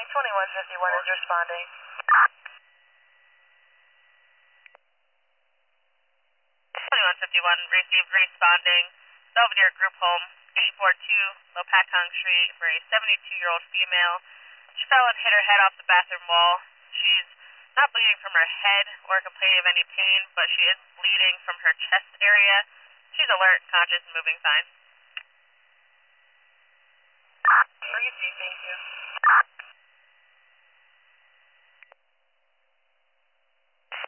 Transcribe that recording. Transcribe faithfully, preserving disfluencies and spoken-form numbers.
County twenty-one fifty-one is responding. twenty-one fifty-one received responding. Belvedere Group Home, eight forty-two Lopatong Street for a seventy-two-year-old female. She fell and hit her head off the bathroom wall. She's not bleeding from her head or complaining of any pain, but she is bleeding from her chest area. She's alert, conscious, and moving fine. Received, thank you.